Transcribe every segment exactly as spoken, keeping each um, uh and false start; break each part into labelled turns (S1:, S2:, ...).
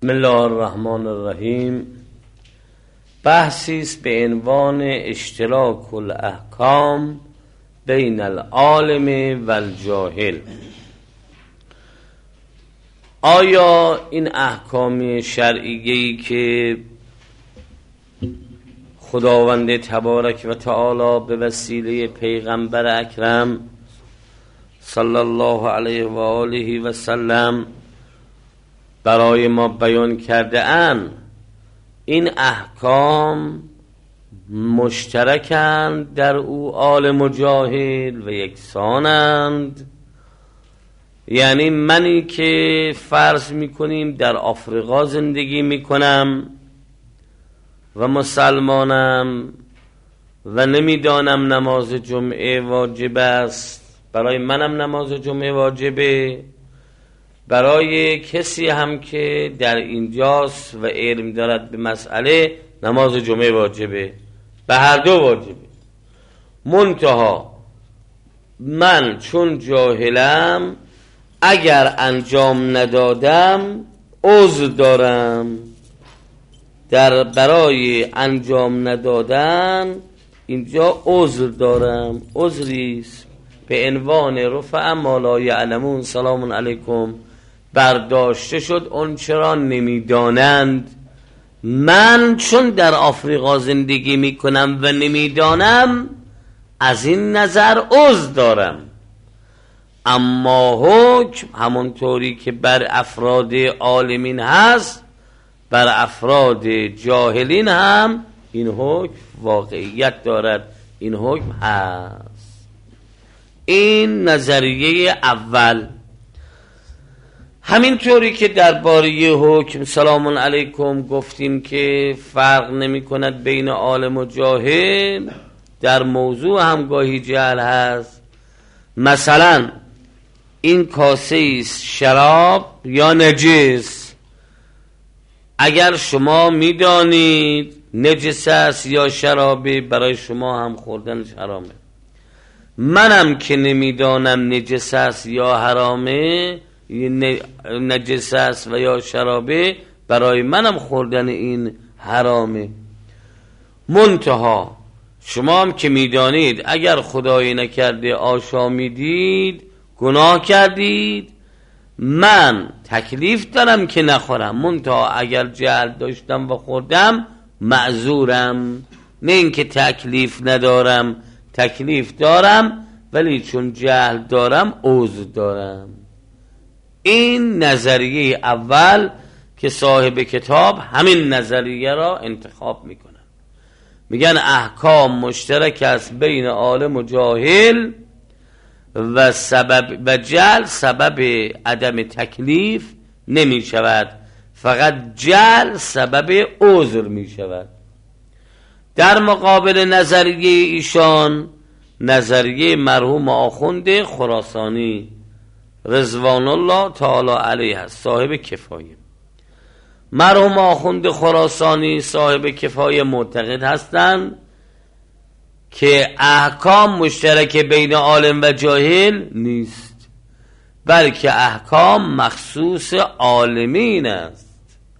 S1: بسم الله الرحمن الرحیم. بحثی است به عنوان اشتراک الاحکام بین العالم و الجاهل. آیا این احکام شرعیه‌ای که خداوند تبارک و تعالی به وسیله پیغمبر اکرم صلی الله علیه و آله و سلم برای ما بیان کرده اند، این احکام مشترکند در او عالم و جاهل و یکسانند؟ یعنی منی که فرض میکنیم در آفریقا زندگی میکنم و مسلمانم و نمیدانم نماز جمعه واجب است، برای منم نماز جمعه واجبه، برای کسی هم که در اینجاست و علم دارد به مسئله نماز جمعه واجبه، به هر دو واجبه. منتها من چون جاهلم اگر انجام ندادم عذر دارم. در برای انجام ندادن اینجا عذر دارم، عذریست به عنوان رفع ما لا یعلمون سلام علیکم، برداشته شد اون چرا نمیدانند. من چون در آفریقا زندگی میکنم و نمیدانم، از این نظر عذر دارم. اما حکم همونطوری که بر افراد عالمین هست، بر افراد جاهلین هم این حکم واقعیت دارد، این حکم هست. این نظریه اول. همینطوری که درباره حکم سلام علیکم گفتیم که فرق نمی کند بین عالم و جاهل، در موضوع هم گاهی جهل هست. مثلا این کاسه است شراب یا نجس، اگر شما میدانید نجس است یا شرابه، برای شما هم خوردنش حرامه. منم که نمیدانم نجس است یا حرامه، نجس است و یا شرابه، برای منم خوردن این حرامه. منتها شما هم که میدانید اگر خدایی نکرده آشامیدید گناه کردید، من تکلیف دارم که نخورم، منتها اگر جهل داشتم و خوردم معذورم. نه اینکه تکلیف ندارم، تکلیف دارم ولی چون جهل دارم عذر دارم. این نظریه اول که صاحب کتاب همین نظریه را انتخاب میکنن، میگن احکام مشترک است بین عالم و جاهل و سبب و جهل سبب عدم تکلیف نمی شود، فقط جهل سبب عذر می شود. در مقابل نظریه ایشان نظریه مرحوم آخوند خراسانی رضوان الله تعالی علیه است، صاحب کفایه. مرحوم آخوند خراسانی صاحب کفایه معتقد هستند که احکام مشترک بین عالم و جاهل نیست، بلکه احکام مخصوص عالمین است.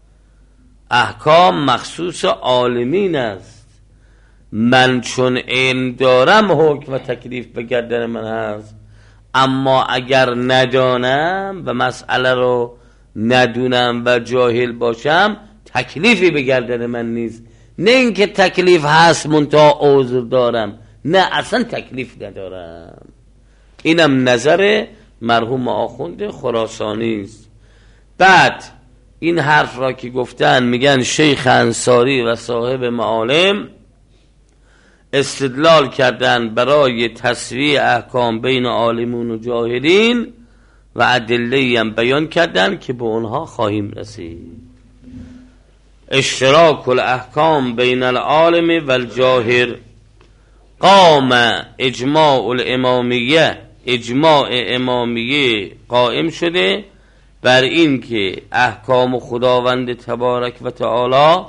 S1: احکام مخصوص عالمین است. من چون علم دارم حکم و تکلیف به گردن من هست، اما اگر ندانم و مسئله رو ندونم و جاهل باشم تکلیفی به گردن من نیست. نه اینکه تکلیف هست منتها عذر دارم، نه اصلا تکلیف ندارم. اینم نظر مرحوم آخوند خراسانی است. بعد این حرف را که گفتن میگن شیخ انصاری و صاحب معالم استدلال کردن برای تسویه احکام بین عالمون و جاهلین و ادله هم بیان کردن که به اونها خواهیم رسید. اشتراک الاحکام بین العالم و الجاهل. قام اجماع الامامیه، اجماع امامیه قائم شده بر این که احکام خداوند تبارک و تعالی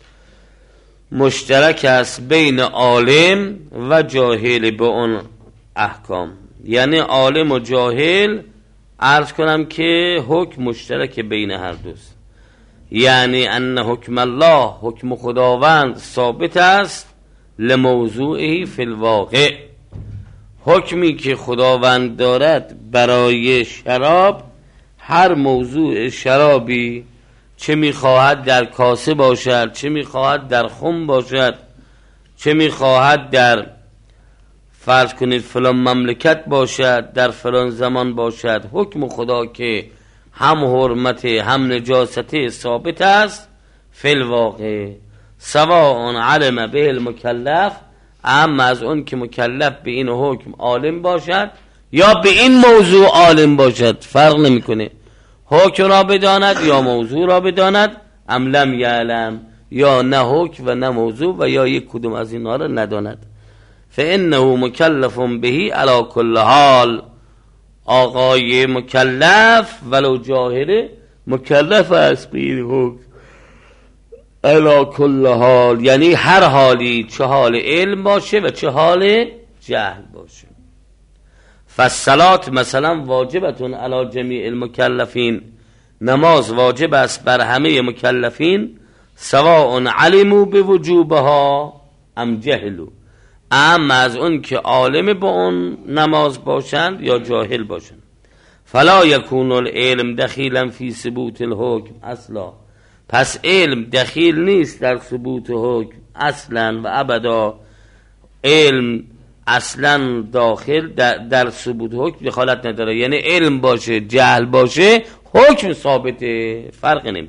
S1: مشترک است بین عالم و جاهل به اون احکام. یعنی عالم و جاهل عرض کنم که حکم مشترک بین هر دوست. یعنی ان حکم الله، حکم خداوند ثابت است لموضوعه فی الواقع، حکمی که خداوند دارد برای شراب، هر موضوع شرابی چه میخواهد در کاسه باشد، چه میخواهد در خم باشد، چه میخواهد در فرض کنید فلان مملکت باشد، در فلان زمان باشد، حکم خدا که هم حرمت هم نجاست ثابت است فی الواقع، سواء علم به المکلف، اما از اون که مکلف به این حکم عالم باشد یا به این موضوع عالم باشد، فرق نمیکنه، حکم را بداند یا موضوع را بداند، ام لم یعلم، یا نه حکم و نه موضوع و یا یک کدوم از اینها را نداند، فانه مکلف بهی علی کل حال، آقای مکلف ولو جاهل مکلف است به این حکم علی کل حال، یعنی هر حالی، چه حال علم باشه و چه حال جهل باشه. فالصلات مثلا واجبتون علی جمیع المکلفین، نماز واجب است بر همه مکلفین، سواء علموا بوجوبها ام جهلوا، اما از اون که عالم با اون نماز باشند یا جاهل باشند. فلا یکون العلم دخیلا فی ثبوت الحکم اصلا، پس علم دخیل نیست در ثبوت حکم اصلا و ابدا، علم اصلا داخل در, در ثبوت حکم دخالت نداره، یعنی علم باشه جهل باشه حکم ثابته، فرق نمیکنه.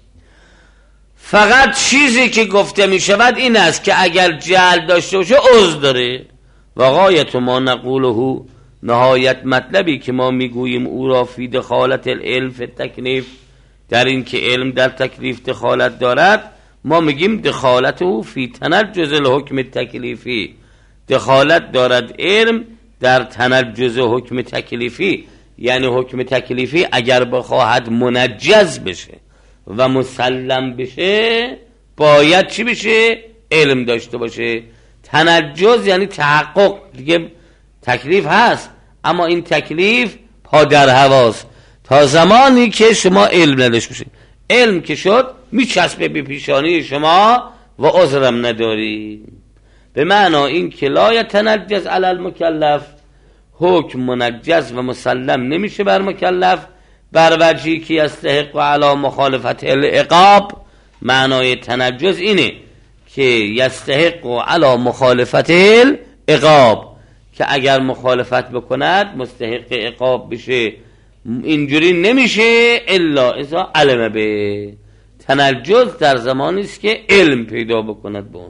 S1: فقط چیزی که گفته می شود این است که اگر جهل داشته باشه عذر داره. و غایت ما نقوله، نهایت مطلبی که ما میگوییم او را فی دخالت العلم فی التکلیف، در این که علم در تکلیف دخالت دارد، ما میگیم دخالت او فی تنجز الحکم تکلیفی، دخالت دارد علم در تنجز حکم تکلیفی، یعنی حکم تکلیفی اگر بخواهد منجز بشه و مسلم بشه باید چی بشه؟ علم داشته باشه. تنجز یعنی تحقق، دیگه تکلیف هست اما این تکلیف پا در هواست تا زمانی که شما علم نداشته باشید. علم که شد میچسبه به پیشانی شما و عذرم نداری، به معنا این که لا یتنجز علی المکلف، حکم منجز و مسلم نمیشه بر مکلف بر وجهی که یستحق علی مخالفت العقاب. معنای تنجز اینه که یستحق علی مخالفت العقاب، که اگر مخالفت بکند مستحق عقاب بشه. اینجوری نمیشه الا اذا علم به، تنجز در زمانی است که علم پیدا بکند به اون.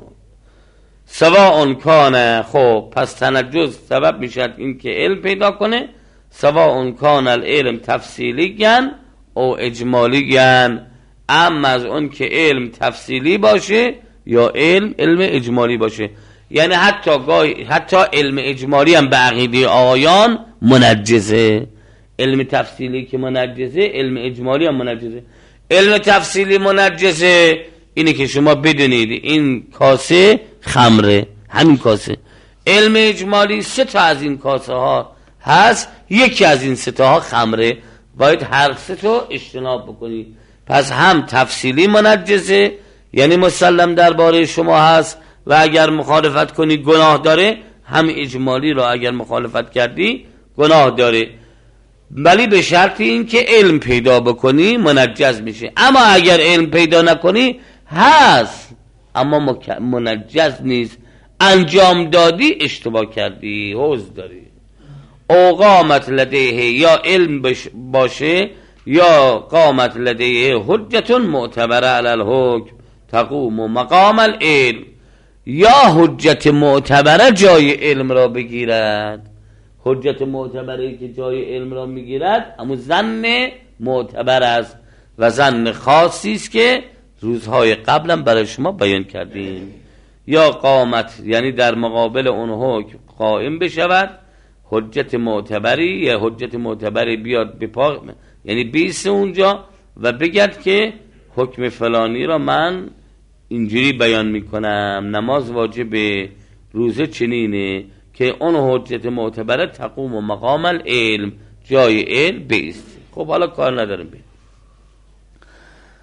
S1: سواء کان، خب پس تنجز سبب میشد این که علم پیدا کنه، سواء کان العلم تفصیلی گن او اجمالی گن، اما از اون که علم تفصیلی باشه یا علم علم اجمالی باشه، یعنی حتی گاهی حتی علم اجمالی هم به عقیده آیان منجزه. علم تفصیلی که منجزه، علم اجمالی هم منجزه. علم تفصیلی منجزه اینه که شما بدونید این کاسه خمره، همین کاسه. علم اجمالی سه تا از این کاسه ها هست، یکی از این سه تا ها خمره، باید هر سه تا اجتناب بکنید. پس هم تفصیلی منجزه یعنی مسلم درباره شما هست و اگر مخالفت کنی گناه داره، هم اجمالی را اگر مخالفت کردی گناه داره، ولی به شرط این که علم پیدا بکنی منجز میشه. اما اگر علم پیدا نکنی هست اما مک... منجز نیست، انجام دادی اشتباه کردی، حوز داری. او قامت لدیه، یا علم بش... باشه یا قامت لدیه حجت معتبره علی الحکم تقوم مقام العلم، یا حجت معتبره جای علم را بگیرد. حجت معتبره که جای علم را میگیرد اما ظن معتبر است و ظن خاصی است که روزهای قبلا برای شما بیان کردیم. یا قامت یعنی در مقابل اون حکم قائم بشود، حجت معتبری یا حجت معتبری بیاد بپا، یعنی بیست اونجا و بگد که حکم فلانی را من اینجوری بیان میکنم، نماز واجبه، روزه چنینه، که اون حجت معتبره تقوم و مقام العلم، جای علم بیست. خب حالا کار ندارم بید.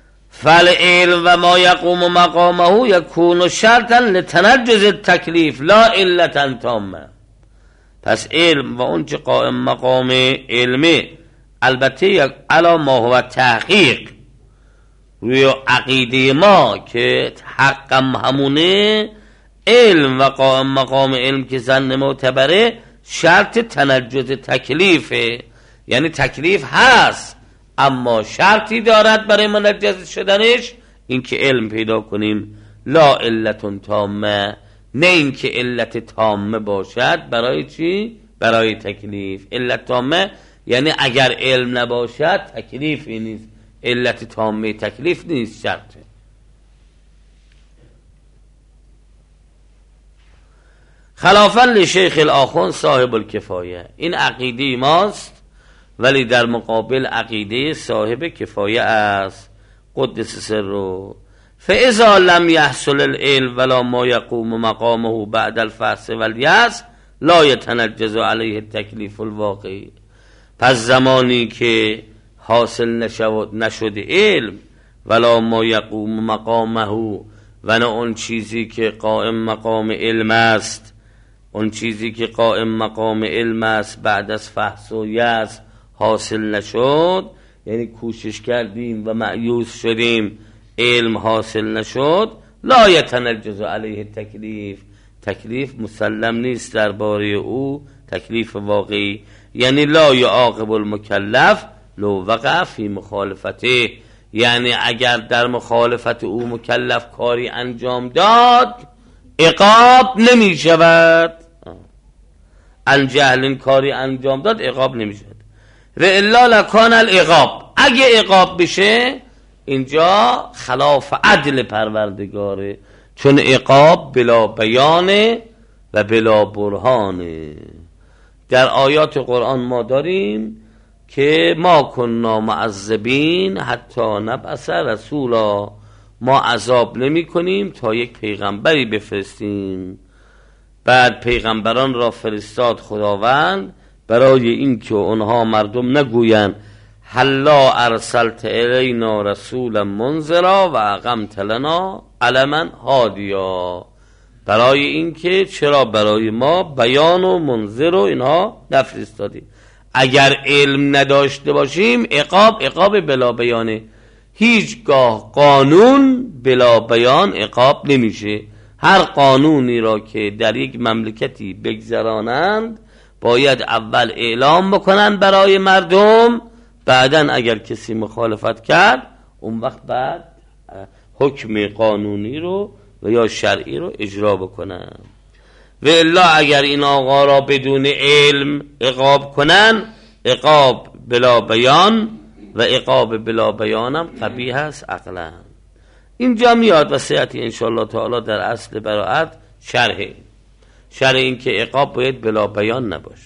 S1: فالعلم و ما یقوم مقامه یکون شرطا لتنجز التکلیف لا علتا تامه. پس علم و اون چه قائم مقام علمه البته علا ما هو تحقیق روی عقیده ما که حقم همونه، علم و قائم مقام علم که زن معتبره شرط تنجز تکلیفه، یعنی تکلیف هست اما شرطی دارد برای منجز شدنش، این که علم پیدا کنیم لا علت تامه، نه این که علت تامه باشد. برای چی؟ برای تکلیف. علت تامه یعنی اگر علم نباشد تکلیفی نیست، علت تامه تکلیف نیست، شرطه. خلافا لشیخ الاخوند صاحب الکفایه، این عقیده ماست ولی در مقابل عقیده صاحب کفایه است قدس سره. فاذا لم يحصل العلم ولا ما يقوم مقامه بعد الفحص والیأس لا يتنجز عليه التکلیف الواقعی. پس زمانی که حاصل نشود نشد علم ولا ما یقوم مقامه و نه اون چیزی که قائم مقام علم است، اون چیزی که قائم مقام علم است بعد از فحص و یأس حاصل نشد، یعنی کوشش کردیم و مایوس شدیم علم حاصل نشد، لا یتنجز علیه تکلیف، تکلیف مسلم نیست درباره او، تکلیف واقعی. یعنی لا یعاقب المکلف لو وقع فی مخالفته، یعنی اگر در مخالفت او مکلف کاری انجام داد عقاب نمی شود، الجهل کاری انجام داد عقاب نمی شود. و الا لکان العقاب، اگه عقاب بشه اینجا خلاف عدل پروردگاره، چون عقاب بلا بیانه و بلا برهانه. در آیات قرآن ما داریم که ما کننا معذبین حتی نبعث رسولا، ما عذاب نمی کنیم تا یک پیغمبری بفرستیم. بعد پیغمبران را فرستاد خداوند برای این که اونها مردم نگویند هلا ارسلت الینا رسولا منذرا و اقمت لنا علما هادیا، برای این که چرا برای ما بیان و منذر و اینها نفرستادی. اگر علم نداشته باشیم عقاب عقاب بلا بیانه، هیچگاه قانون بلا بیان عقاب نمیشه. هر قانونی را که در یک مملکتی بگذرانند باید اول اعلام بکنن برای مردم، بعدن اگر کسی مخالفت کرد اون وقت بعد حکم قانونی رو و یا شرعی رو اجرا بکنن. و الا اگر این آقا را بدون علم عقاب کنن عقاب بلا بیان و عقاب بلا بیانم قبیح است عقلا. اینجا میاد وصیتی انشاءالله تعالی در اصل براءت شرح شرح این که عقاب باید بلا بیان نباشه.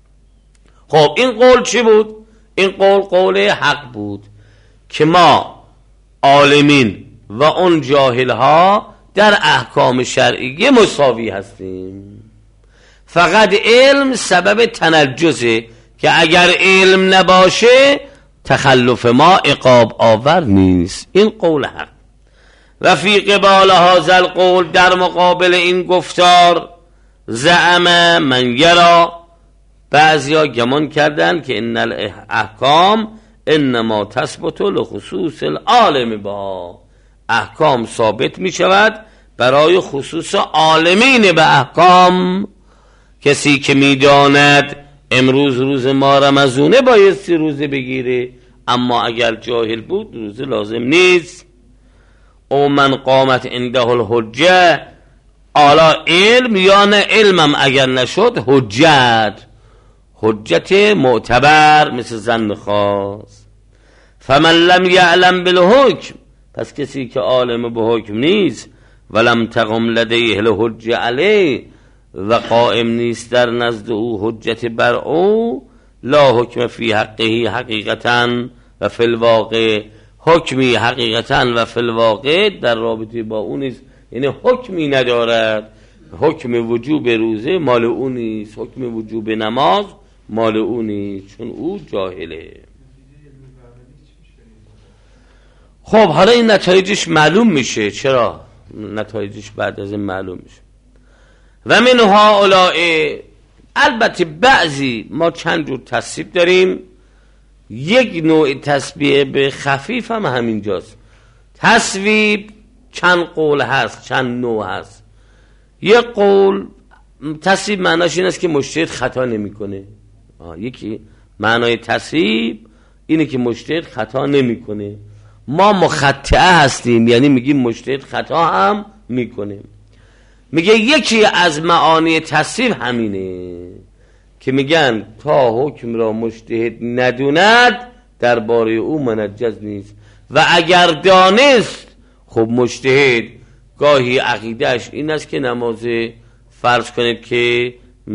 S1: خب این قول چی بود؟ این قول قول حق بود که ما عالمین و اون جاهل ها در احکام شرعی مساوی هستیم، فقط علم سبب تنجزه که اگر علم نباشه تخلف ما عقاب آور نیست. این قول حق. و فی قبال هذا القول، در مقابل این گفتار، زعم من یرا، بعضیا گمان کردن که ان الاحکام انما تثبت لخصوص العالم با، احکام ثابت می شود برای خصوص عالمین به احکام. کسی که می داند امروز روز ما رمضونه بایستی روزه بگیره، اما اگر جاهل بود روزه لازم نیست. او من قامت عنده الحجه، حالا علم یا نه علمم اگر نشد حجت، حجت معتبر مثل ظن خاص. فمن لم یعلم بالحکم، پس کسی که عالم به حکم نیست، ولم تقم لدیه الحجه علیه، و قائم نیست در نزد او حجت بر او، لا حکم فی حقه حقیقتا و فی الواقع، حکمی حقیقتا و فی الواقع در رابطه با اون نیست، یعنی حکمی ندارد. حکم وجوب روزه مال اون نیست، حکم وجوب نماز مال اون نیست، چون او جاهله. خب حالا این نتایجش معلوم میشه. چرا نتایجش بعد از این معلوم میشه؟ و من هؤلاء، البته بعضی ما چند جور تصویب داریم. یک نوع تصویب به خفیف هم همینجاست. تصویب چند قول هست، چند نوع هست. یک قول تصویب معناش این است که مجتهد خطا نمیکنه. یکی معنای تصویب اینه که مجتهد خطا نمیکنه. ما مخطئه هستیم، یعنی میگیم مجتهد خطا هم میکنه. میگه یکی از معانی تصویب همینه که میگن تا حکم را مجتهد ندوند درباره او منجز نیست، و اگر دانست خب مجتهد گاهی عقیدهش این است که نماز فرض کنید که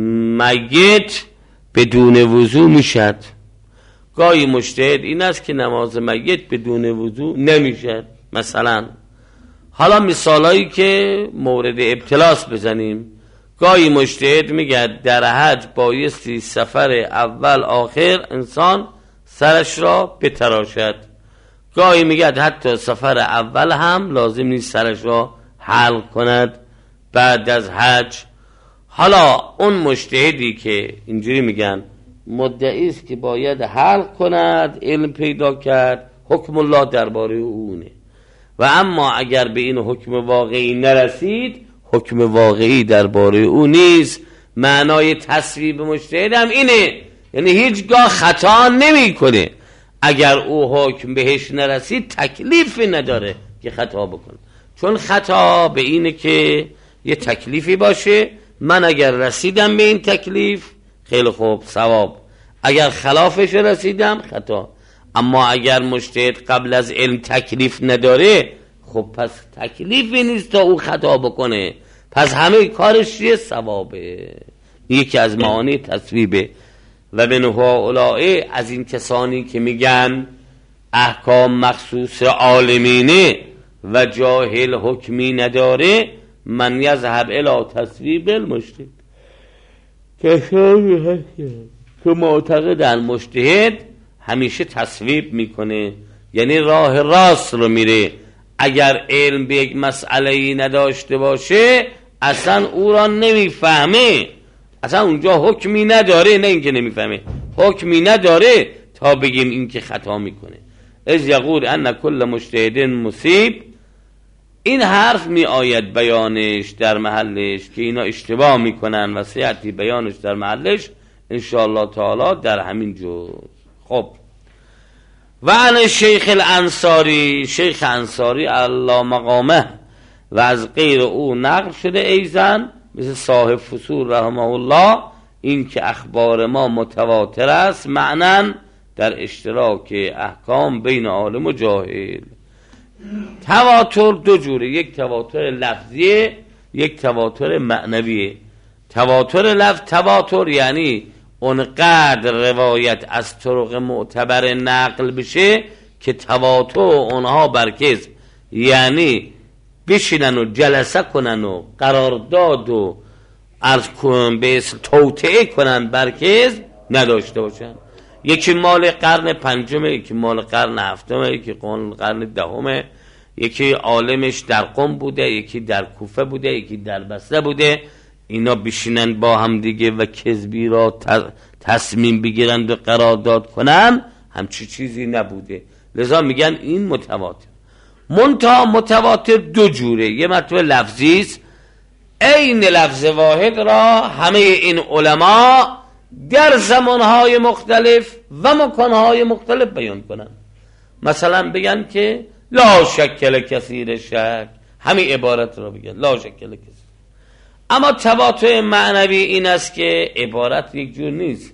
S1: میت بدون وضو میشد، گاهی مجتهد این است که نماز میت بدون وضو نمیشد. مثلا حالا مثالایی که مورد ابتلاس بزنیم. گاهی مجتهد میگه در حج بایستی سفر اول آخر انسان سرش را بتراشد، گاهی میگه حتی سفر اول هم لازم نیست سرش را حلق کند بعد از حج. حالا اون مجتهدی که اینجوری میگن مدعی است که باید حلق کند، علم پیدا کرد، حکم الله درباره اونه. و اما اگر به این حکم واقعی نرسید، حکم واقعی درباره او نیست. معنای تصویب مجتهد هم اینه، یعنی هیچگاه خطا نمی کنه. اگر او حکم بهش نرسید تکلیفی نداره که خطا بکنه، چون خطا به اینه که یه تکلیفی باشه. من اگر رسیدم به این تکلیف خیلی خوب، ثواب. اگر خلافش رسیدم خطا. اما اگر مجتهد قبل از علم تکلیف نداره، خب پس تکلیفی نیست تا او خطا بکنه، پس همه کارش چیه؟ ثوابه. یکی از معانی تصویبه. و من هؤلاء، از این کسانی که میگن احکام مخصوص عالمینه و جاهل حکمی نداره، من یذهب الی تصویب المجتهد، کسانی هست که معتقدن مجتهد همیشه تصویب میکنه، یعنی راه راست رو میره. اگر علم به یک مسئله نداشته باشه اصلا او را نمیفهمه، اصلا اونجا حکمی نداره، نه اینکه نمیفهمه، حکمی نداره تا بگیم این که خطا میکنه. از یقول ان کل مجتهد مصیب، این حرف می آید بیانش در محلش که اینا اشتباه میکنن و سیعتی بیانش در محلش انشاءالله تعالی در همین جز. خب و عن شیخ الانصاری، شیخ انصاری الله مقامه، و از غیر او نقل شده ایزن مثل صاحب فصول رحمه الله، این که اخبار ما متواتر است معنن در اشتراک احکام بین عالم و جاهل. تواتر دو جوره، یک تواتر لفظیه، یک تواتر معنویه. تواتر لفظ، تواتر یعنی اونقدر روایت از طرق معتبر نقل بشه که تواتر اونها برکز، یعنی بشینن و جلسه کنن و قرارداد و عرض کنن به اسم توطئه کنن برکز نداشته باشن. یکی مال قرن پنجمه، یکی مال قرن هفتمه، یکی قرن دهمه، یکی عالمش در قم بوده، یکی در کوفه بوده، یکی در بصره بوده. اینا بشینن با هم دیگه و کذبی را تصمیم بگیرند و قرارداد کنن، همچی چیزی نبوده. لذا میگن این متواتر. منتها متواتر دو جوره، یه مطلب لفظی است، این لفظ واحد را همه این علما در زمانهای مختلف و مکانهای مختلف بیان کنن. مثلا بگن که لا شکل کثیر شک، همین عبارت را بگن لا شکل کثیر. اما تواتر معنوی این است که عبارت یک جور نیست،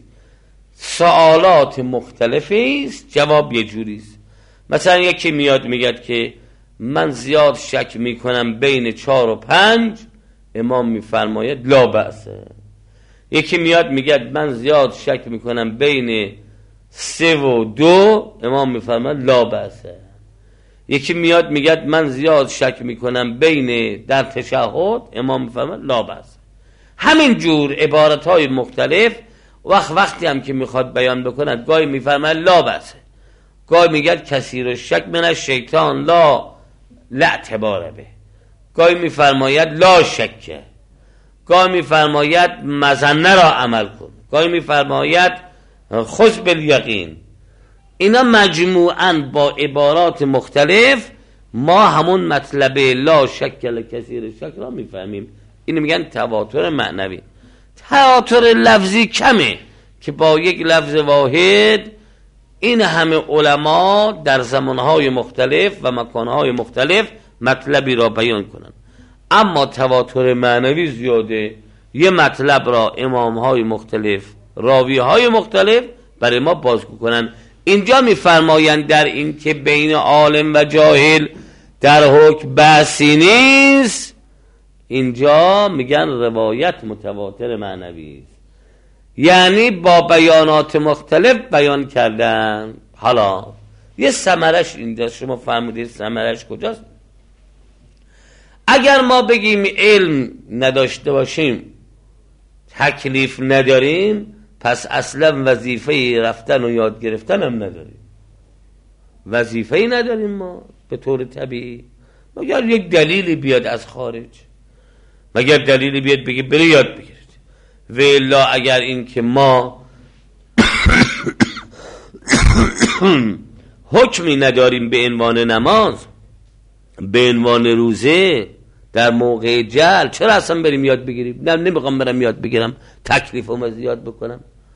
S1: سوالات مختلفی است، جواب یک جوری است. مثلا یکی میاد میگه که من زیاد شک میکنم بین چار و پنج، امام میفرماید لا بأسه. یکی میاد میگه من زیاد شک میکنم بین سه و دو، امام میفرماید لا بأسه. یکی میاد میگه من زیاد شک میکنم بین در تشهد، امام میفرماید لا بأسه. همین جور عبارت های مختلف وقت وقتی هم که میخواد بیان بکند گاهی میفرماید لا بأسه، گاهی میگه کثیر الشک من الشیطان لا لا اعتبار به، گاهی میفرماید لا شک، گاهی میفرماید مظنه را عمل کن، گاهی میفرماید خذ بالیقین. اینا مجموعاً با عبارات مختلف ما همون مطلب لا شک کثیر الشک را میفهمیم. اینو میگن تواتر معنوی. تواتر لفظی کمه که با یک لفظ واحد این همه علما در زمانهای مختلف و مکانهای مختلف مطلبی را بیان کنند. اما تواتر معنوی زیاده، یه مطلب را امامهای مختلف، راویهای مختلف برای ما بازگو کنند. اینجا میفرمایند در این که بین عالم و جاهل در حکم بحثی نیست، اینجا میگن روایت متواتر معنوی است، یعنی با بیانات مختلف بیان کردن. حالا یه ثمرش اینجا، شما فرمودید ثمرش کجاست؟ اگر ما بگیم علم نداشته باشیم، تکلیف نداریم، پس اصلا وظیفه رفتن و یاد گرفتن هم نداریم. وظیفه نداریم ما به طور طبیعی، مگر یک دلیلی بیاد از خارج، مگر دلیلی بیاد بگی بری یاد بگیرید. و الا اگر این که ما حکمی نداریم به عنوان نماز، به عنوان روزه، در موقع جهل، چرا اصلا بریم یاد بگیریم؟ نه نمیخوام برم یاد بگیرم، تکلیفم از یاد بکنم.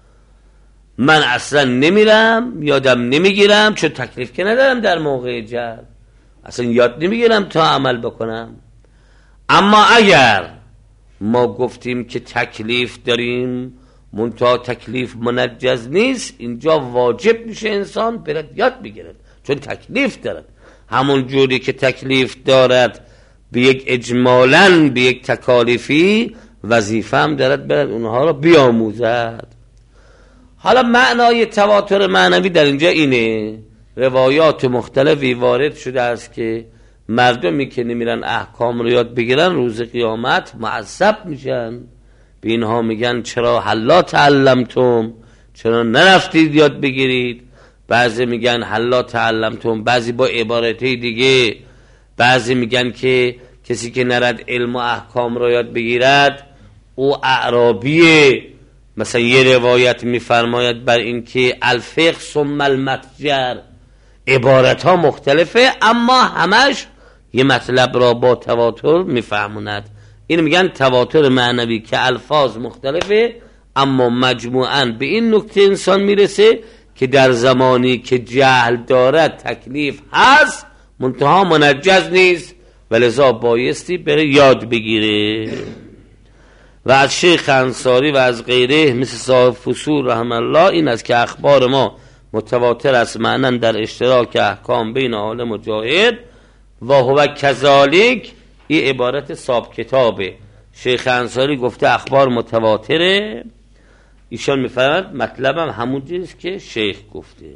S1: من اصلا نمیرم یادم نمیگیرم، چون تکلیف که ندارم در موقع جهل، اصلا یاد نمیگیرم تا عمل بکنم. اما اگر ما گفتیم که تکلیف داریم، منتها تکلیف منجز نیست، اینجا واجب میشه انسان برد یاد بگیرد، چون تکلیف دارد. همون جوری که تکلیف دارد به یک اجمالاً به یک تکالیفی، وظیفه هم دارد برد اونها را بیاموزد. حالا معنای تواتر معنوی در اینجا اینه، روایات مختلفی وارد شده است که مردمی که نمیرن احکام رو یاد بگیرن روز قیامت معذب میشن. به اینها میگن چرا حلا تعلمتم، چرا نرفتید یاد بگیرید. بعضی میگن حلا تعلمتم، بعضی با عبارتی دیگه، بعضی میگن که کسی که نرد علم و احکام رو یاد بگیرد او اعرابیه. مثلا یه روایت میفرماید بر این که الفقه ثم المتجر، عبارت ها مختلفه اما همش یه مطلب را با تواتر میفهموند. این میگن تواتر معنوی که الفاظ مختلفه اما مجموعاً به این نکته انسان میرسه که در زمانی که جهل دارد تکلیف هست، منتها منجز نیست، ولذا بایستی بره یاد بگیره. و از شیخ انصاری و از غیره مثل صاحب فصول رحم الله این است که اخبار ما متواتر است معنا در اشتراک احکام بین عالم و جاهل. و هو کذالک، این عبارت صاحب کتابه. شیخ انصاری گفته اخبار متواتره، ایشان میفرماید مطلبم همون چیزی که شیخ گفته.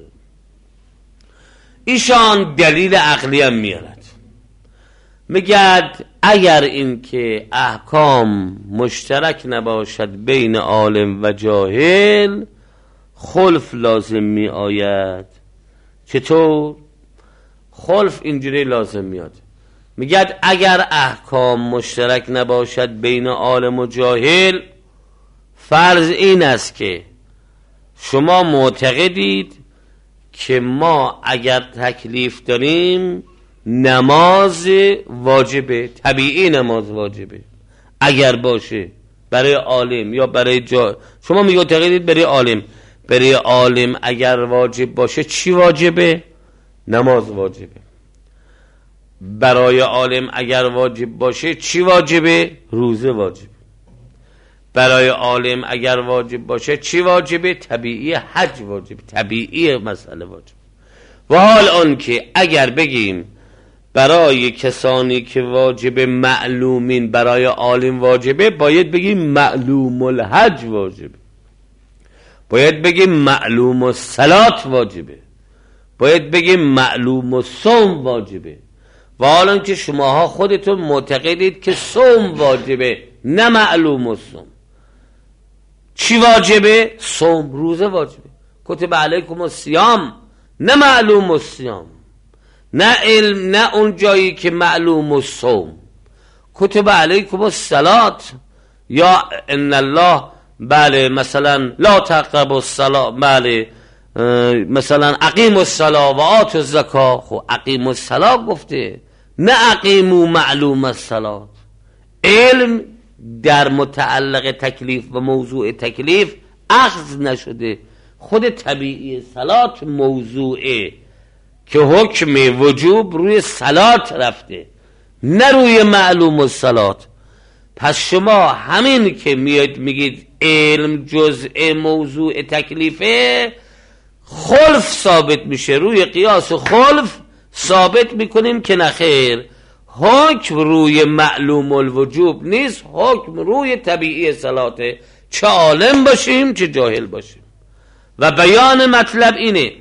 S1: ایشان دلیل عقلی هم میارد، میگد اگر این که احکام مشترک نباشد بین عالم و جاهل، خلف لازم می آید. چطور؟ خلف اینجوری لازم میاد، میگد اگر احکام مشترک نباشد بین عالم و جاهل، فرض این است که شما معتقدید که ما اگر تکلیف داریم نماز واجبه، طبیعی نماز واجبه اگر باشه برای عالم یا برای جاهل. شما معتقدید برای عالم، برای عالم اگر واجب باشه چی واجبه؟ نماز واجبه. برای عالم اگر واجب باشه چی واجبه؟ روزه واجبه. برای عالم اگر واجب باشه چی واجبه؟ طبیعی حج واجبه، طبیعی مسئله واجبه. و حال آن که اگر بگیم برای کسانی که واجب معلومین برای عالم واجبه، باید بگیم معلوم الحج واجبه، باید بگیم معلوم الصلات واجبه، باید بگیم معلوم الصوم واجبه. و حالا که شماها خودتون معتقدید که صوم واجبه نه معلوم الصوم، چی واجبه؟ صوم، روزه واجبه. کتب علیکم الصیام، نه معلوم الصیام، نه علم، نه اون جایی که معلوم الصوم. کتب علیکم الصلات یا ان الله، بله مثلا لا تقربوا الصلاة، بله مثلا اقیموا الصلاة و آتوا الزکاة. خب اقیموا الصلاة گفته، نه اقیموا معلوم الصلاة. علم در متعلق تکلیف و موضوع تکلیف اخذ نشده، خود طبیعی صلات موضوعه که حکم وجوب روی صلات رفته، نه روی معلوم الصلات. پس شما همین که میاد میگید علم جزء موضوع تکلیفه، خلف ثابت میشه، روی قیاس خلف ثابت میکنیم که نخیر، حکم روی معلوم الوجوب نیست، حکم روی طبیعی صلاته، چه عالم باشیم چه جاهل باشیم. و بیان مطلب اینه،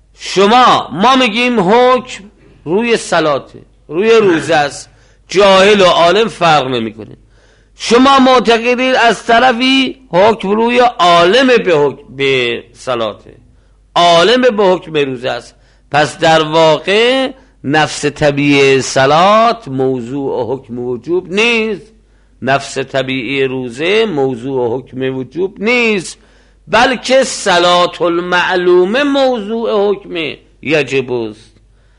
S1: شما ما میگیم حکم روی صلاته، روی روزه است، جاهل و عالم فرق نمیکنه. شما معتقدید از طرفی حکم روی عالم به حکم به صلاته، عالم به حکم روزه است. پس در واقع نفس طبیعی صلات موضوع حکم وجوب نیست، نفس طبیعی روزه موضوع حکم وجوب نیست، بلکه صلات المعلومه موضوع حکم یجب است،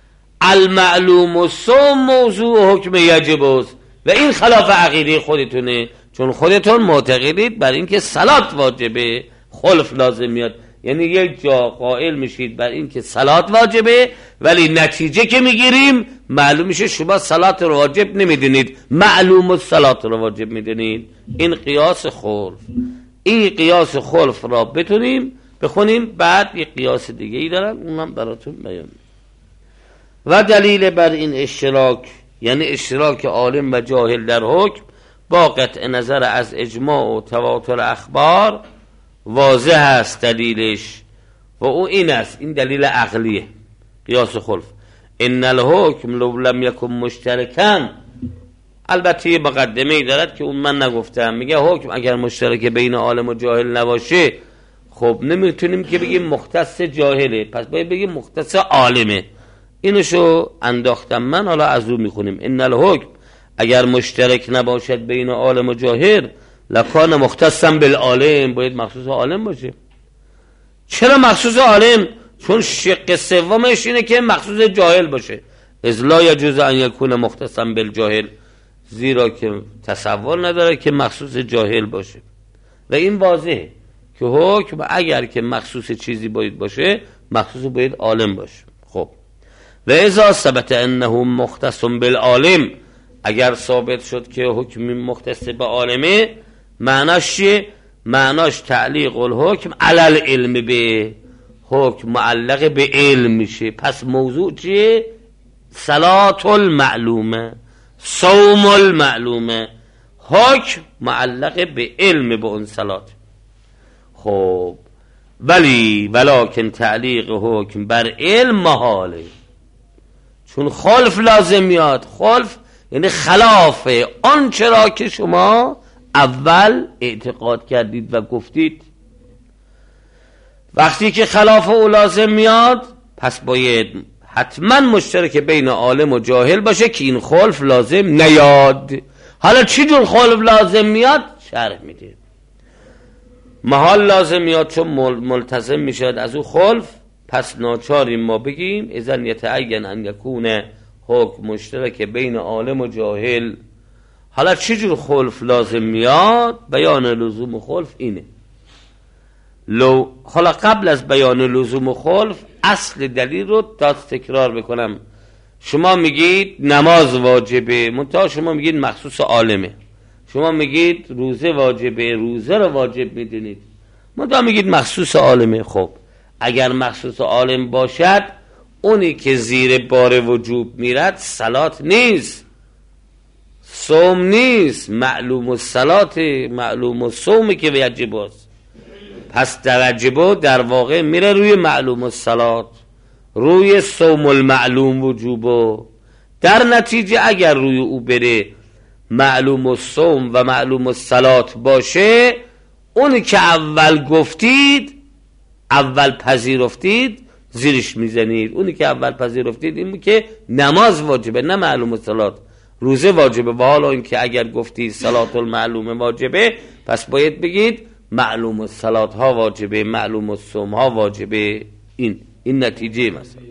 S1: المعلوم الصوم موضوع حکم یجب است. و این خلاف عقیده خودتونه، چون خودتون معتقدید بر این که صلات واجبه، خلف لازم میاد. یعنی یک جا قائل میشید بر این که صلات واجبه، ولی نتیجه که میگیریم معلوم میشه شما صلات رو واجب نمیدونید، معلوم الصلات رو واجب میدونید. این قیاس خلف. این قیاس خلف را بتونیم بخونیم، بعد یک قیاس دیگه ای دارم اونم براتون بیان. و دلیل بر این اشتراک، یعنی اشتراک عالم و جاهل در حکم، با قطع نظر از اجماع و تواتر اخبار واضح است دلیلش، و او این است، این دلیل عقلیه قیاس خلف. ان الحکم لو لم یکن مشترکا، البته یه مقدمه ای دارد که اون من نگفتم، میگه حکم اگر مشترک بین عالم و جاهل نباشه، خب نمیتونیم که بگیم مختص جاهله، پس باید بگیم مختص عالمه. اینشو انداختم من، حالا از رو میخونیم. ان الحکم اگر مشترک نباشد بین عالم و جاهل، لکان مختصا بالعالم، باید مخصوص عالم باشه. چرا مخصوص عالم؟ چون شق سومش اینه که مخصوص جاهل باشه. اذ لا یجوز ان یکون مختصا بالجاهل، زیرا که تصور نداره که مخصوص جاهل باشه. و این واضحه که حکم اگر که مخصوص چیزی باید باشه، مخصوص باید عالم باشه. خب و اذا ثبت انه مختص بالعالم، اگر ثابت شد که حکم مختص به عالمه، معناش چیه؟ معناش تعلیق الحکم علی العلم، به حکم معلق به علم میشه. پس موضوع چیه؟ صلات المعلومه، صوم المعلومه، حکم معلق به علم به اون صلات. خب ولی ولکن تعلیق حکم بر علم محاله، چون خلف لازم میاد. خلف یعنی خلاف آن چرا که شما اول اعتقاد کردید و گفتید. وقتی که خلاف او لازم میاد، پس باید حتما مشترک بین عالم و جاهل باشه که این خلف لازم نیاد. حالا چی جور خلف لازم میاد؟ شرح میده. محال لازم میاد چون ملتزم میشد از او خلف، پس ناچاریم ما بگیم اذن یتعین ان یکون حکم مشترک بین عالم و جاهل. حالا چی جور خلف لازم میاد؟ بیان لزوم خلف اینه. لو حالا قبل از بیان لزوم خلف، اصل دلیل رو داد تکرار بکنم. شما میگید نماز واجبه، منتها شما میگید مخصوص عالمه. شما میگید روزه واجبه، روزه رو واجب میدونید، منتها میگید مخصوص عالمه. خب اگر مخصوص عالم باشد، اونی که زیر بار وجوب میرد صلات نیست، صوم نیست، معلوم الصلات، معلوم الصوم که واجب است. پس در وجب در واقع میره روی معلوم الصلات، روی صوم المعلوم وجوبو. در نتیجه اگر روی او بره معلوم الصوم و معلوم الصلات باشه، اونی که اول گفتید، اول پذیرفتید، زیرش میزنید. اونی که اول پذیرفتید این بود که نماز واجبه نه معلوم الصلات. روزه واجبه و حالا این که اگر گفتید صلات المعلومه واجبه پس باید بگید معلوم الصلات ها واجبه، معلوم الصوم ها واجبه. این این نتیجه مثلا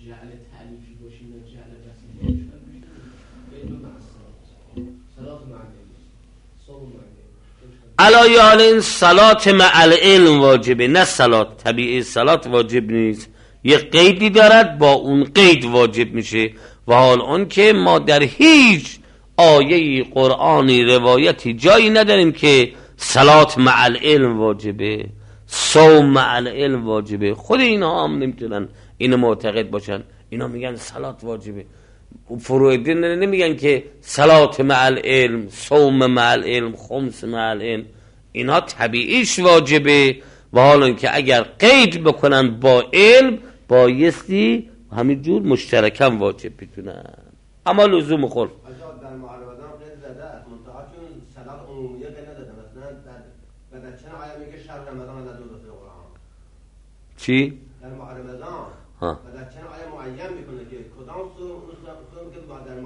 S1: علای حال این صلات مع العلم واجبه نه صلات طبیعی. صلات واجب نیست، یه قیدی دارد با اون قید واجب میشه. و حال اون که ما در هیچ آیه قرآنی روایتی جایی نداریم که صلات مع العلم واجبه، صوم مع العلم واجبه. خود اینا هم نمیتونن اینو معتقد باشن، اینا میگن صلات واجبه. فرویدین نمیگن که صلات مع العلم، صوم مع العلم، خمس مع العلم. اینا طبیعیش واجبه و حالا که اگر قید بکنن با علم بایستی همینجور مشترکم واجب بتونن. اما لزوم خلف
S2: در معرضان قید زده است منتها چون صلات عمومیه قید نداده. مثلا در در چند آیه میگه شهر رمضان در دو روزه قرآن
S1: چی؟
S2: در معرضان
S1: ها
S2: و در چند آیه معین میکنه که کدام صوم که در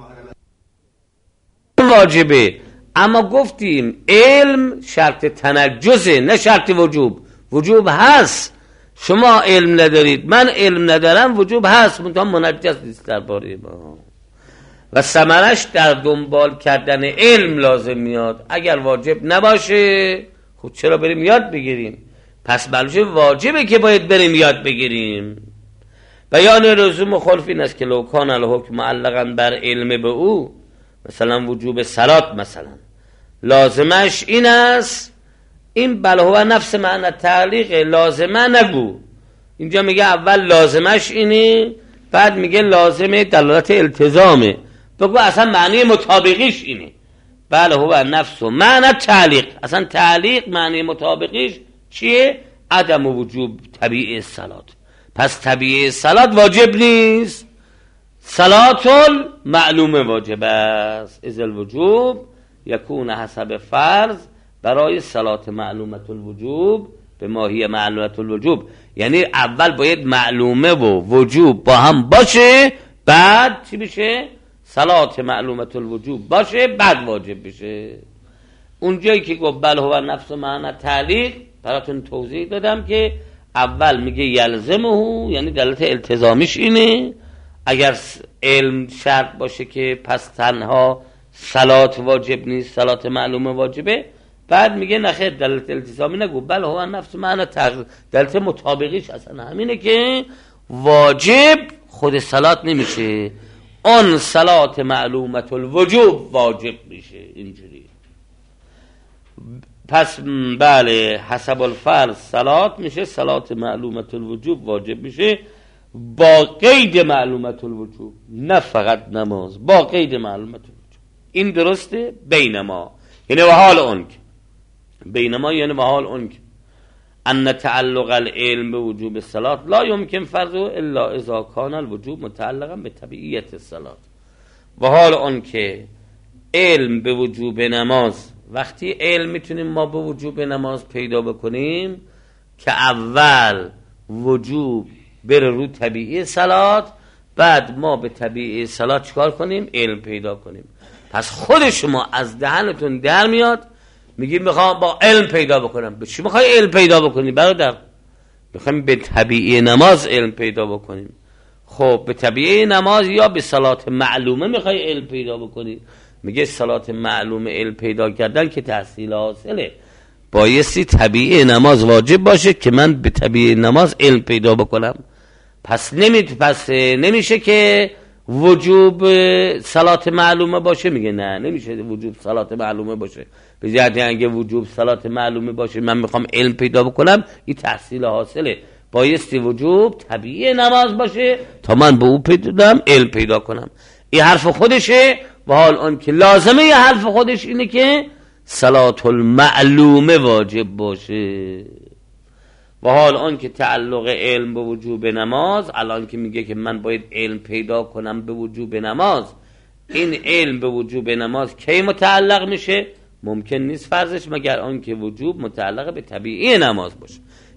S2: معرضان
S1: واجبه. اما گفتیم علم شرط تنجزه نه شرط وجوب. وجوب هست، شما علم ندارید من علم ندارم، وجوب هست منتها منجز نیست درباره ما و ثمرش در دنبال کردن علم لازم میاد. اگر واجب نباشه خب چرا بریم یاد بگیریم؟ پس معلومه واجبه که باید بریم یاد بگیریم. بیان لزوم خلف این است که لو کان الحکم معلقا بر علم به او، مثلا وجوب صلات مثلا لازمش این است، این بل هو نفس معنی تعلیق لازمه نگو. اینجا میگه اول لازمش اینه بعد میگه لازمه دلالت التزامه، بگو اصلا معنی مطابقیش اینه. بل هو نفس معنی تعلیق، اصلا تعلیق معنی مطابقیش چیه؟ عدم وجوب طبیعی صلات. پس طبیعی صلات واجب نیست، صلات المعلومه واجب است. از الوجوب یکون حسب فرض برای صلات معلومت الوجوب به ماهی معلومت الوجوب. یعنی اول باید معلومه و وجوب با هم باشه، بعد چی بشه؟ صلات معلومت الوجوب باشه بعد واجب بشه. اونجایی که گفت بل هو نفس معنی تعلیق براتون توضیح دادم که اول میگه یلزمه، یعنی دلالت التزامیش اینه. اگر علم شرط باشه که پس تنها صلات واجب نیست، صلات معلومه واجبه. بعد میگه نخیر دلالت التزامی نگو، بل هو نفس معنی تعلیق، دلالت مطابقیش اصلا همینه که واجب خود صلات نمیشه، اون صلات معلومت الوجوب واجب میشه. اینجوری پس بله حسب الفرض صلات میشه، صلات معلومت الوجوب واجب میشه با قید معلومت الوجوب، نه فقط نماز، با قید معلومت الوجوب. این درسته بین ما، یعنی و حال اون که بین ما یعنی و حال اون که ان تعلق العلم به وجوب الصلات لا يمكن فرضه الا اذا كان الوجوب متعلقا به طبیعیت الصلات. و حال اون که علم به وجوب نماز، وقتی علم میتونیم ما به وجوب نماز پیدا بکنیم که اول وجوب بره رو طبیعی صلات، بعد ما به طبیعی صلات چکار کنیم؟ علم پیدا کنیم. پس خود شما از دهنتون در میاد میگی میخوام با علم پیدا بکنم. به چی میخوای علم پیدا بکنی برادر؟ میخوایم به طبیعی نماز علم پیدا بکنیم. خب به طبیعی نماز یا به صلات معلومه میخوای علم پیدا بکنی؟ میگه صلات معلومه علم پیدا کردن که تحصیل حاصله، بایستی طبیعی نماز واجب باشه که من به طبیعی نماز علم پیدا بکنم. پس نمی پس نمیشه که وجوب صلات معلومه باشه. میگه نه نمیشه وجوب صلات معلومه باشه. به جهت اگه وجوب صلات معلومه باشه من میخوام علم پیدا بکنم، این تحصیل حاصله. بایستی وجوب طبیعی نماز باشه تا من به او پیدا علم پیدا کنم. این حرف خودشه. و حال اون که لازمه یه حرف خودش اینه که صلات المعلومه واجب باشه. و حال اون که تعلق علم به وجوب نماز، الان که میگه که من باید علم پیدا کنم به وجوب نماز، این علم به وجوب نماز کی متعلق میشه؟ ممکن نیست فرضش مگر آن که وجوب متعلق به طبیعی نماز باشه.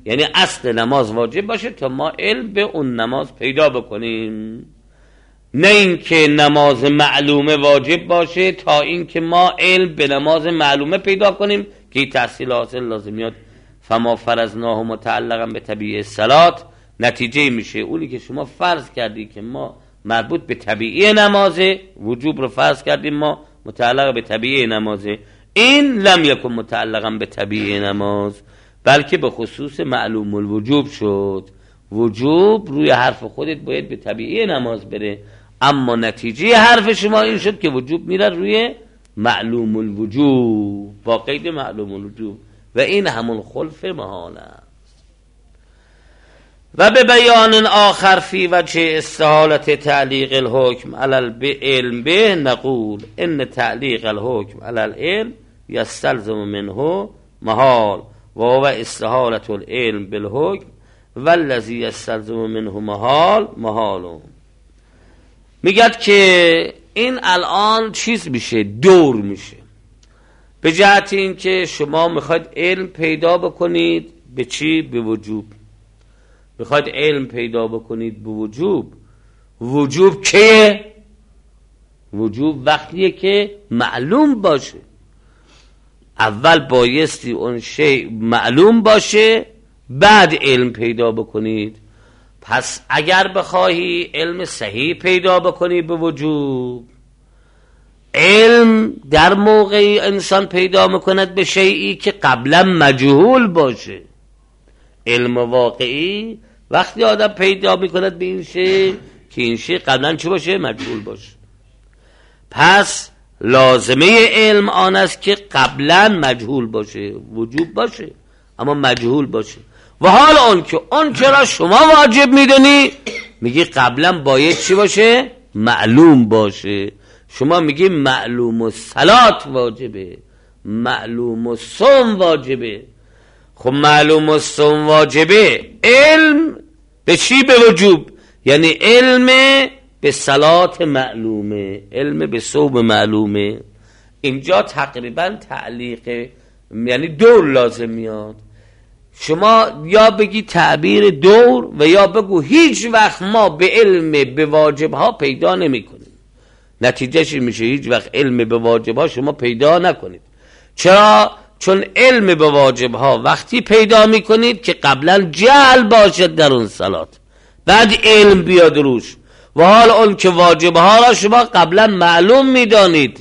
S1: یعنی اصل نماز واجب باشه تا ما علم به اون نماز پیدا بکنیم، نه اینکه نماز معلومه واجب باشه تا اینکه ما علم به نماز معلومه پیدا کنیم که تحصیل حاصل لازمیات فما فرضناه متعلقا به طبیعه الصلات. نتیجه میشه اونی که شما فرض کردی که ما مربوط به طبیعه نمازه، وجوب رو فرض کردیم ما متعلق به طبیعه نمازه، این لم یکن متعلقا به طبیعه نماز بلکه به خصوص معلوم الوجوب شد. وجوب روی حرف خودت باید به طبیعه نماز بره، اما نتیجه حرف شما این شد که وجوب میره روی معلوم الوجوب با قید معلوم الوجوب و این همون خلف محال است. و به بیان آخر فی وجه استحالت تعلیق الحکم علی العلم به نقول ان تعلیق الحکم علی العلم یستلزم منه محال و هو استحالت العلم بالحکم والذی یستلزم منه محال محال. میگد که این الان چیز میشه، دور میشه، به جهت این که شما میخواید علم پیدا بکنید به چی؟ به وجوب. میخواید علم پیدا بکنید به وجوب. وجوب که وجوب وقتیه که معلوم باشه. اول بایستی اون شیء معلوم باشه بعد علم پیدا بکنید. پس اگر بخواهی علم صحیح پیدا بکنی به وجوب، علم در موقعی انسان پیدا میکند به شیئی که قبلا مجهول باشه. علم واقعی وقتی آدم پیدا میکند به این شیء که این شیء قبلا چه باشه؟ مجهول باشه. پس لازمه علم آن است که قبلا مجهول باشه، وجوب باشه اما مجهول باشه. و حال اون که اون چرا شما واجب میدونی میگی قبلا باید چی باشه؟ معلوم باشه. شما میگی معلوم الصلات واجبه، معلوم الصوم واجبه. خب معلوم الصوم واجبه، علم به چی؟ به وجوب. یعنی علم به صلات معلومه، علم به صوم معلومه. اینجا تقریبا تعلیق یعنی دور لازم میاد. شما یا بگی تعبیر دور و یا بگو هیچ وقت ما به علم به واجب ها پیدا نمی کنیم. نتیجهش میشه هیچ وقت علم به واجب ها شما پیدا نکنید. چرا؟ چون علم به واجب ها وقتی پیدا می کنید که قبلا جهل باشد در اون صلات، بعد علم بیاد روش. و حال اون که واجب ها را شما قبلا معلوم می دانید،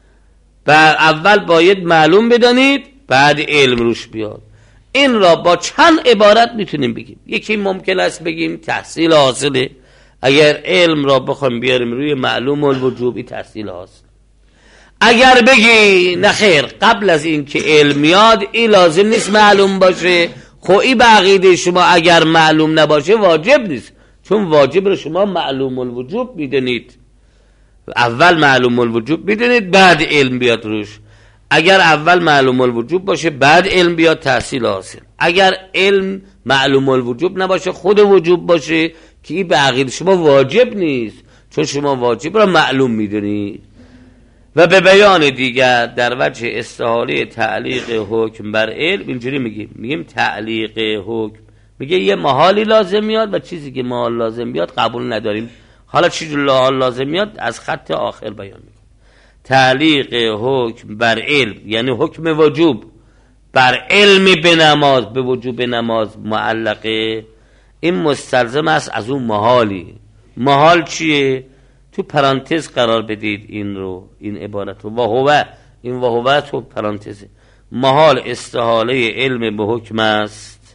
S1: اول باید معلوم بدانید بعد علم روش بیاد. این را با چند عبارت میتونیم بگیم. یکی ممکن است بگیم تحصیل حاصله. اگر علم را بخوام بیاریم روی معلوم الوجوبی تحصیل حاصل. اگر بگی نخیر قبل از این که علم میاد این لازم نیست معلوم باشه، خب این به عقیده شما اگر معلوم نباشه واجب نیست، چون واجب رو شما معلوم الوجوب میدونید. اول معلوم الوجوب میدونید بعد علم بیاد روش. اگر اول معلوم الوجوب باشه بعد علم بیاد تحصیل حاصل. اگر علم معلوم الوجوب نباشه خود وجوب باشه که این به عقیده شما واجب نیست، چون شما واجب را معلوم میدونید. و به بیان دیگر در وجه استحاله تعلیق حکم بر علم اینجوری میگیم، میگیم تعلیق حکم میگه یه محالی لازم میاد و چیزی که محال لازم بیاد قبول نداریم. حالا چیزی لازم میاد از خط آخر بیان میگه. تعلیق حکم بر علم یعنی حکم وجوب بر علم به نماز، به وجوب نماز معلقه، این مستلزم است از اون محالی. محال چیه؟ تو پرانتز قرار بدید این رو، این عبارت رو. و هو، این و هو تو پرانتزه. محال استحاله علم به حکم است،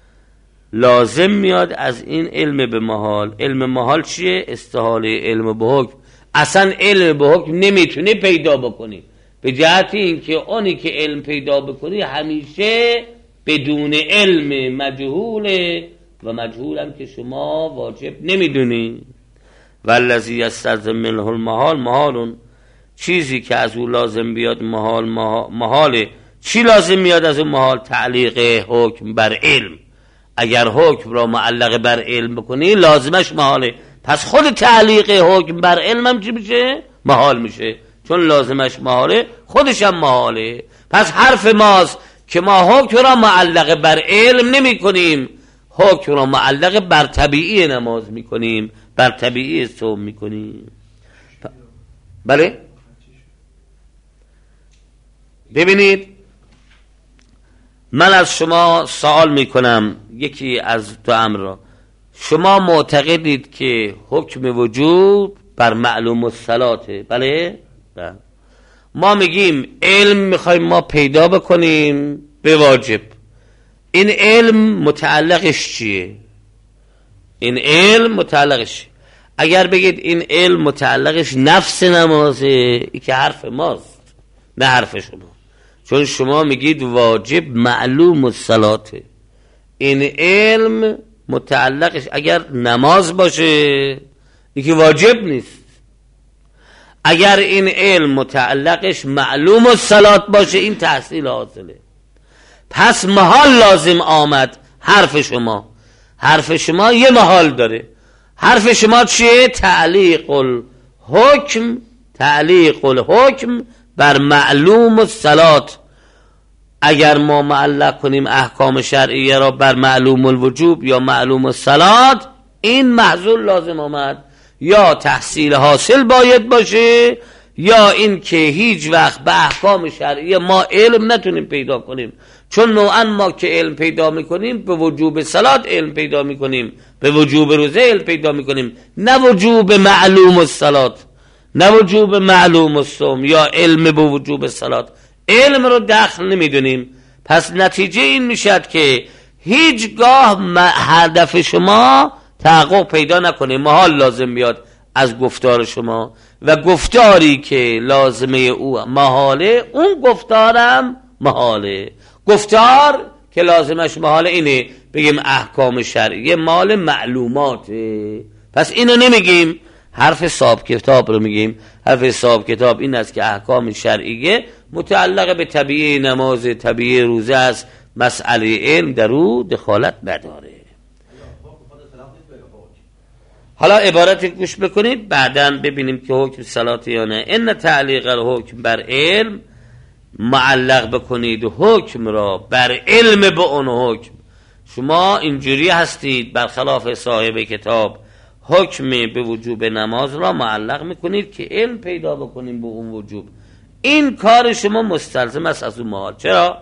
S1: لازم میاد از این علم به محال. علم محال چیه؟ استحاله علم به حکم. اصلا علم به حکم نمیتونی پیدا بکنی، به جهت اینکه اونی که علم پیدا بکنی همیشه بدون علم مجهوله و مجهولم که شما واجب نمیدونی. والذی یستلزم منه المحال محالون، چیزی که از او لازم بیاد محال محاله. چی لازم میاد از اون محال؟ تعلیق حکم بر علم. اگر حکم را معلق بر علم بکنی لازمش محاله. پس خود تعلیق حکم بر علم هم چی میشه؟ محال میشه، چون لازمش محاله خودش هم محاله. پس حرف ماست که ما حکم را معلق بر علم نمی کنیم، حکم را معلق بر طبیعی نماز می کنیم، بر طبیعی صوم می کنیم. بله ببینید، من از شما سوال می کنم، یکی از دو امر را، شما معتقدید که حکم وجوب بر معلوم الصلاته؟ بله؟ بله. ما میگیم علم میخوایم ما پیدا بکنیم به واجب. این علم متعلقش چیه؟ این علم متعلقش چیه؟ اگر بگید این علم متعلقش نفس نمازه، ای که حرف ماست نه حرف شما، چون شما میگید واجب معلوم الصلاته. این علم متعلقش اگر نماز باشه ای که واجب نیست. اگر این علم متعلقش معلوم الصلات باشه این تحصیل حاصله. پس محال لازم آمد حرف شما. حرف شما یه محال داره. حرف شما چیه؟ تعلیق الحکم، تعلیق الحکم بر معلوم الصلات. اگر ما معلق کنیم احکام شرعیه را بر معلوم الوجوب یا معلوم الصلات، این محصول لازم آمد. یا تحصیل حاصل باید باشه، یا این که هیچ وقت به احکام شرعیه ما علم نتونیم پیدا کنیم. چون نوعا ما که علم پیدا میکنیم به وجوب صلات علم پیدا میکنیم، به وجوب روزه علم پیدا میکنیم، نه وجوب معلوم الصلات، نه وجوب معلوم الصوم یا علم به وجوب صلات. علم رو دخل نمیدونیم. پس نتیجه این میشد که هیچگاه هدف شما تحقق پیدا نکنه، محال لازم میاد از گفتار شما، و گفتاری که لازمه او محاله اون گفتارم محاله. گفتار که لازمش محاله اینه بگیم احکام شرعیه مال معلوماته، پس اینو نمیگیم. حرف صاحب کتاب رو میگیم. حرف صاحب کتاب این است که احکام شرعیه متعلق به طبیعه نماز، طبیعه روزه است، مسئله علم در او دخالت نداره. حالا عبارت گوش بکنید بعداً ببینیم که حکم صلات یا نه. ان تعلیق الحکم بر علم، معلق بکنید حکم را بر علم به اون حکم. شما اینجوری هستید برخلاف صاحب کتاب، حکم به وجوب نماز را معلق میکنید که علم پیدا بکنیم به اون وجوب. این کار شما مستلزم است از اون محال. چرا؟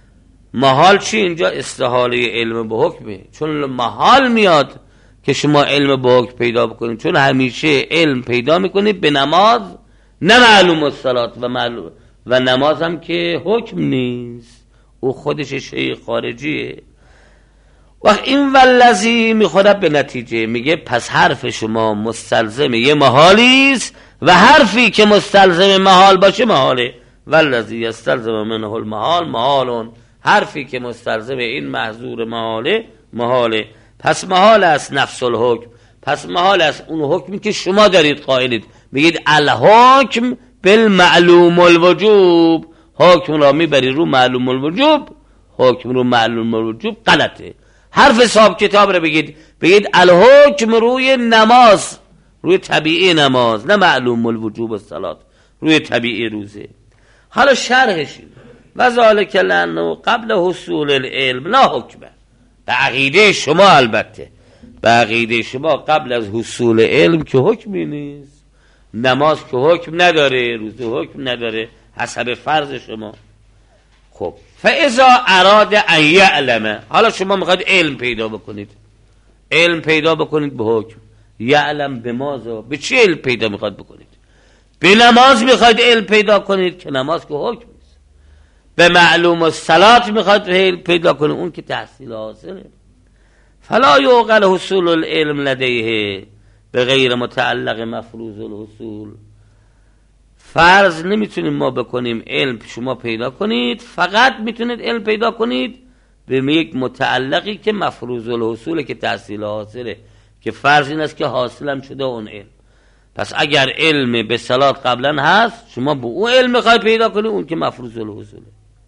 S1: محال چی؟ اینجا استحاله علم به حکمه. چون محال میاد که شما علم به حکم پیدا بکنید، چون همیشه علم پیدا میکنید به نماز، نه معلوم الصلات و معلوم و نماز هم که حکم نیست، او خودش شیء خارجیه. و این والذی میخوره به نتیجه میگه پس حرف شما مستلزم یه محالی است و حرفی که مستلزم محال باشه محاله. والذی یستلزم منه المحال محالون، حرفی که مستلزم این محظور محاله محاله. پس محال است نفس الحکم، پس محال است اون حکمی که شما دارید قائلید. میگید الحکم بالمعلوم الوجوب، حکم را میبری رو معلوم الوجوب، حکم رو معلوم الوجوب غلطه. حرف صاحب کتاب رو بگید، بگید الحکم روی نماز، روی طبیعی نماز، نه معلوم الوجوب الصلات، روی طبیعی روزه. حالا شرحش و ذالک لانه قبل حصول العلم لا حکمه. به عقیده شما، البته به عقیده شما قبل از حصول علم که حکمی نیست. نماز که حکم نداره، روزه حکم نداره حسب فرض شما. خب فاذا اراد ان یعلم، حالا شما میخواید علم پیدا بکنید، علم پیدا بکنید به حکم. یعلم به ماذا؟ به چی علم پیدا میخواید بکنید؟ به نماز میخواید علم پیدا کنید که نماز که حکم نیست. به معلوم الصلات میخواید علم پیدا کنید، اون که تحصیل حاصله. فلا یعقل حصول العلم لدیه به غیر متعلق مفروض الحصول. فرض نمیتونیم ما بکنیم علم شما پیدا کنید، فقط میتونید علم پیدا کنید به یک متعلقی که مفروض الحصوله، که تحصیل حاصله، که فرض این است که حاصلم شده اون علم. پس اگر علم به صلات قبلا هست، شما به اون علم میخواید پیدا کنید، اون که مفروض الحصوله.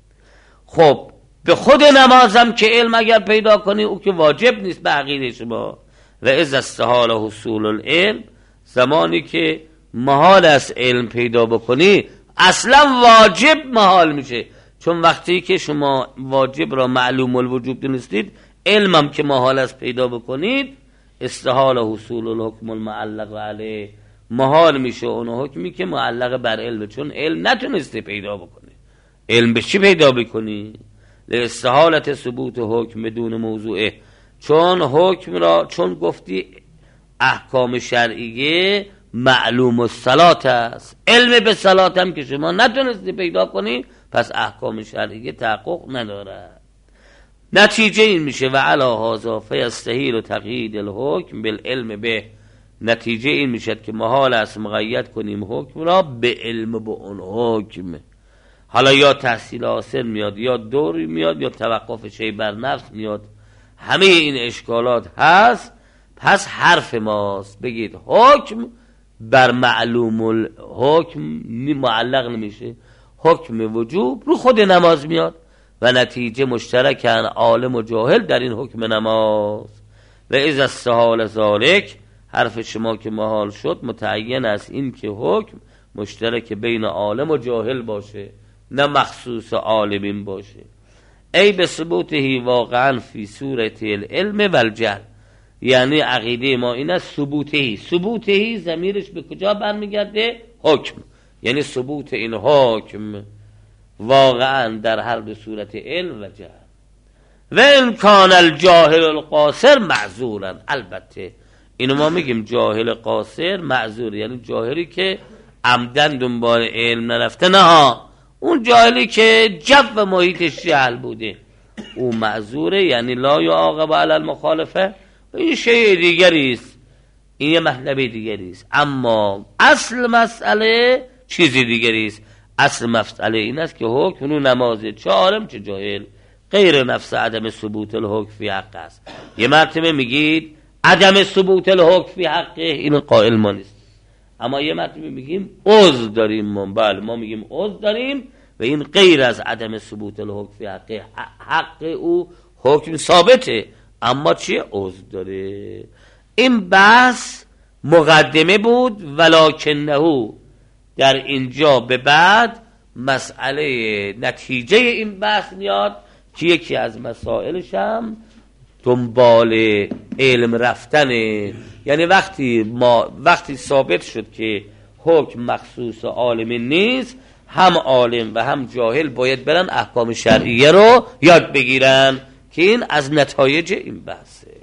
S1: خب به خود نمازم که علم اگر پیدا کنید، او که واجب نیست به عقیده شما. و اذا استحال حصول العلم، زمانی که محال است علم پیدا بکنی، اصلا واجب محال میشه. چون وقتی که شما واجب را معلوم الوجوب دونستید، علمم که محال است پیدا بکنید، استحال حصول الحکم المعلق علیه، محال میشه اون حکمی که معلق بر علم، چون علم نتونسته پیدا بکنه. علم به چی پیدا بکنی؟ لاستحالت ثبوت حکم بدون موضوعه، چون حکم را، چون گفتی احکام شرعیه معلوم الصلات است، علم به صلات هم که شما نتونستی پیدا کنی، پس احکام شرعیه تحقق ندارد. نتیجه این میشه و علی هذا فیستحیل تقیید الحکم بالعلم به، نتیجه این میشه که محال است مقید کنیم حکم را به علم به اون حکم. حالا یا تحصیل حاصل میاد، یا دوری میاد، یا توقف شی بر نفس میاد، همه این اشکالات هست. پس حرف ماست بگید حکم بر معلوم الحکم معلق نمیشه، حکم وجوب رو خود نماز میاد و نتیجه مشترکن عالم و جاهل در این حکم نماز. و اذا استحال ذالک، حرف شما که محال شد، متعین است این که حکم مشترک بین عالم و جاهل باشه، نه مخصوص عالمین باشه. ای به ثبوتهی واقعا فی صورت العلم و الجهل، یعنی عقیده ما این است ثبوتهی، ثبوتهی ضمیرش به کجا برمیگرده؟ حکم، یعنی ثبوت این حکم واقعا در هر دو صورت علم و جهل. و ان کان الجاهل القاصر معذورا، البته اینو ما میگیم جاهل قاصر معذور، یعنی جاهلی که عمدن دنبال علم نرفته، نه ها، اون جاهلی که جو محیطش جهل بوده او معذوره، یعنی لا یعاقب علی المخالفه. این شیء دیگری است، این یه مطلب دیگری است، اما اصل مسئله چیزی دیگری است. اصل مسئله این است که حکم رو نمازه، چه عالم چه جاهل، غیر نفس عدم ثبوت الحکم فی حق است. یه مرتبه میگید عدم ثبوت الحکم فی حقه، اینو قائل ما نیست، اما یه مرتبه میگیم عذر داریم ما، بله ما میگیم عذر داریم و این غیر از عدم ثبوت الحکم فی حقه، حق او حکم ثابته اما چیه؟ عذر داره. این بحث مقدمه بود، ولکنه در اینجا به بعد مسئله نتیجه این بحث میاد که یکی از مسائلش هم دنبال علم رفتنه، یعنی وقتی ما وقتی ثابت شد که حکم مخصوص عالم نیست، هم عالم و هم جاهل باید برن احکام شرعیه رو یاد بگیرن، که این از نتایج این بحثه.